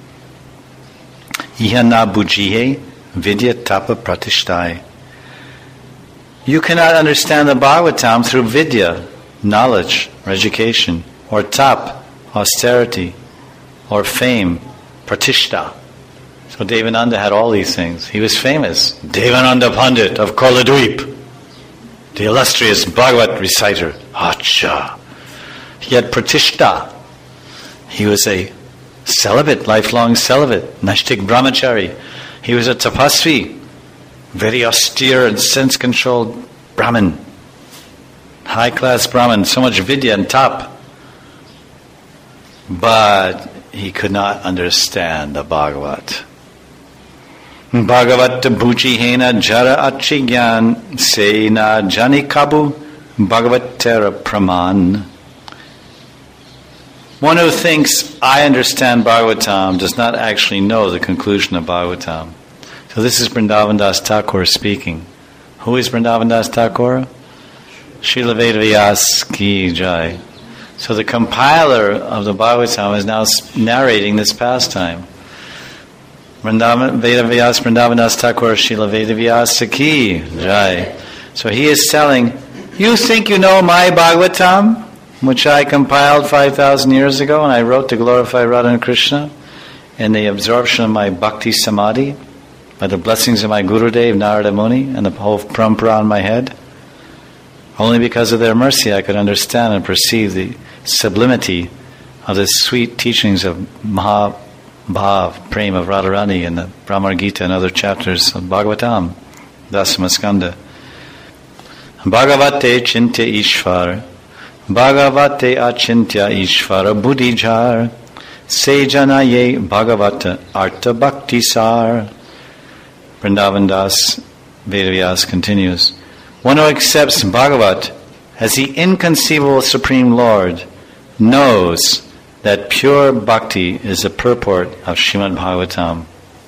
Iha na bujihe vidya tapa pratishtai. You cannot understand the Bhagavatam through vidya, knowledge or education, or tap, austerity, or fame, pratishta. So Devananda had all these things. He was famous. Devananda Pandit of Koladweep, the illustrious Bhagavat reciter. Acha. He had pratishta. He was a celibate, lifelong celibate, Nashtik Brahmachari. He was a tapasvi, very austere and sense-controlled Brahmin, high-class Brahmin, so much vidya and tap. But he could not understand the Bhagavat. Bhagavat bhuji hena jara achigyan sena jani kabu Bhagavat tera praman. One who thinks, I understand Bhagavatam, does not actually know the conclusion of Bhagavatam. So this is Vrindavan Das Thakur speaking. Who is Vrindavan Das Thakur? Srila Vedavyas Ki Jai. So the compiler of the Bhagavatam is now narrating this pastime. Vrindavan, Vedavyas Vrindavan Das Thakur Srila Vedavyas Ki Jai. So he is telling, you think you know my Bhagavatam, which I compiled five thousand years ago, and I wrote to glorify Radha and Krishna in the absorption of my bhakti samadhi, by the blessings of my Gurudev, Narada Muni, and the whole parampara on my head. Only because of their mercy I could understand and perceive the sublimity of the sweet teachings of Mahabhav, Prema of Radharani, and the Brahmar Gita and other chapters of Bhagavatam, Dasamaskanda. Bhagavate Chintya Ishvar, Bhagavate Achintya Ishvara Buddhijar, Sejanaye Bhagavata Artha Bhakti Sar. Vrindavan Das Vedavyas continues. One who accepts Bhagavat as the inconceivable Supreme Lord knows that pure bhakti is the purport of Srimad Bhagavatam.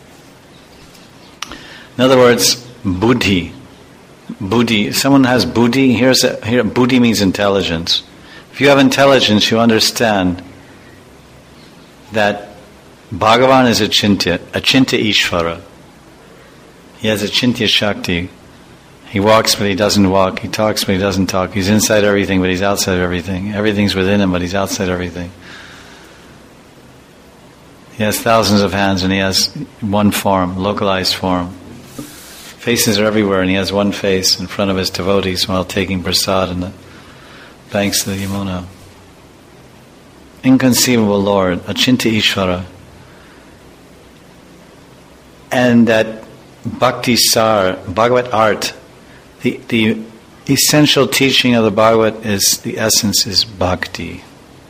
In other words, buddhi. Buddhi. Someone has buddhi. Here's a, here, buddhi means intelligence. If you have intelligence, you understand that Bhagavan is a chintya, a chintya Ishvara. He has a chintya Shakti. He walks but he doesn't walk. He talks but he doesn't talk. He's inside everything but he's outside everything. Everything's within him but he's outside everything. He has thousands of hands and he has one form, localized form. Faces are everywhere and he has one face in front of his devotees while taking prasad on the banks of the Yamuna. inconceivable Lord, Achinta Ishvara. And that Bhakti Sar, Bhagavat art, the, the essential teaching of the Bhagavat is, the essence is bhakti.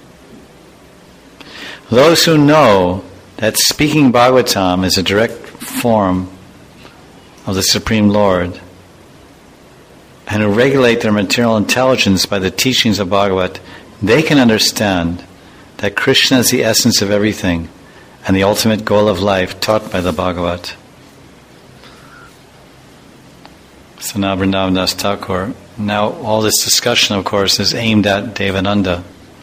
Those who know that speaking Bhagavatam is a direct form of the Supreme Lord, and who regulate their material intelligence by the teachings of Bhagavat, they can understand that Krishna is the essence of everything and the ultimate goal of life taught by the Bhagavat. So now Vrindavan Das Thakur, now all this discussion, of course, is aimed at Devananda.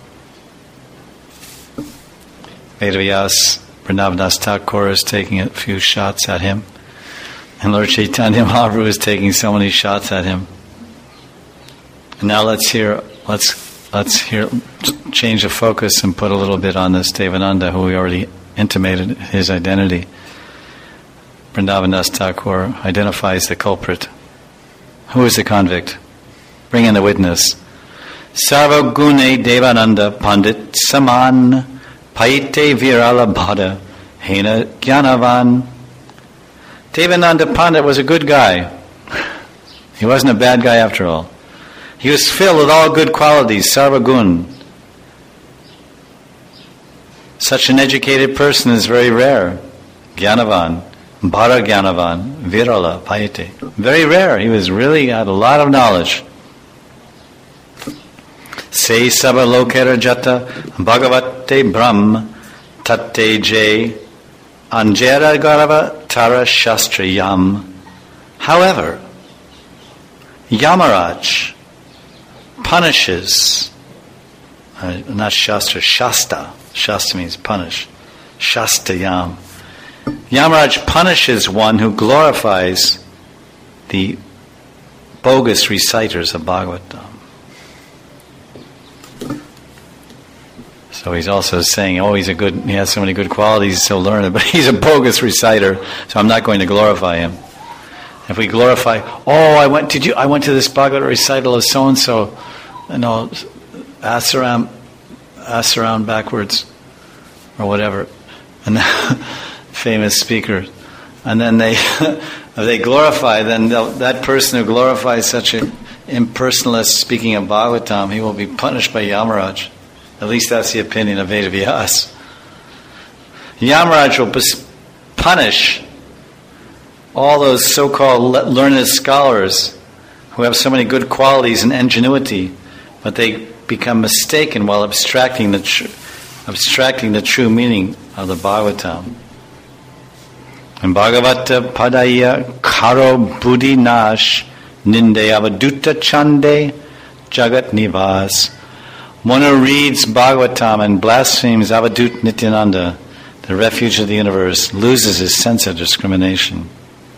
Vedavyas, Vrindavan Das Thakur is taking a few shots at him, and Lord Chaitanya Mahaprabhu is taking so many shots at him. And now let's hear, let's let's hear, change the focus and put a little bit on this Devananda, who we already intimated his identity. Vrindavan Das Thakur identifies the culprit. Who is the convict? Bring in the witness. Sarva Gune Devananda Pandit Saman Paite Virala Bhada Hena Gyanavan. Devananda Pandit was a good guy. He wasn't a bad guy after all. He was filled with all good qualities, Sarva Gun. Such an educated person is very rare. Gyanavan. Bhara Gyanavan, Virala, Payate. Very rare. He was really had a lot of knowledge. Se Saba Lokera Jata Bhagavate Brahm Tate Jay Anjera Garava Tara Shastra Yam. However, Yamaraj punishes, uh, not Shastra, Shasta. Shasta means punish. Shasta Yam. Yamaraj punishes one who glorifies the bogus reciters of Bhagavatam. So he's also saying, oh, he's a good, he has so many good qualities, he's so learned, but he's a bogus reciter, so I'm not going to glorify him. If we glorify, oh, I went, did you, I went to this Bhagavad recital of so and so, you know, Asaram, Asaram backwards, or whatever, and famous speaker, and then they they glorify, then that person who glorifies such an impersonalist speaking of Bhagavatam, he will be punished by Yamaraj. At least that's the opinion of Vedavyas. Yamaraj will punish all those so-called learned scholars who have so many good qualities and ingenuity, but they become mistaken while abstracting the tr- abstracting the true meaning of the Bhagavatam. And Bhagavata Padaya Karo Buddhi Nash Ninde Avaduta Chande Jagat Nivas. One who reads Bhagavatam and blasphemes Avadut Nityananda, the refuge of the universe, loses his sense of discrimination.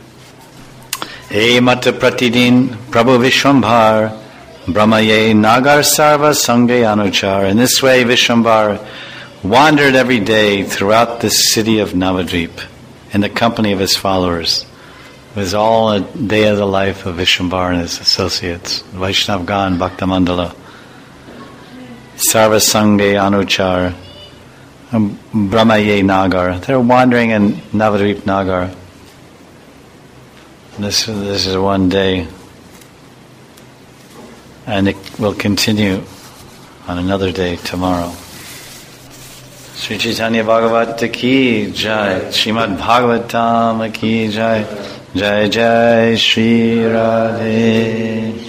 E Mata Pratidin Prabhu Vishwambhar Brahmaye Nagar Sarva Sanghe Anuchar. In this way Vishwambhar wandered every day throughout the city of Navadvip in the company of his followers. It was all a day of the life of Vishwambhar and his associates, Vaishnavgan, Bhaktamandala, Sarva Sanghe Anuchar, Brahmaye Nagar. They're wandering in Navadvip Nagar. This, this is one day, and it will continue on another day tomorrow. Sri Chaitanya Bhagavata ki jai, Srimad Bhagavatam ki jai, jai jai Shri Radhe.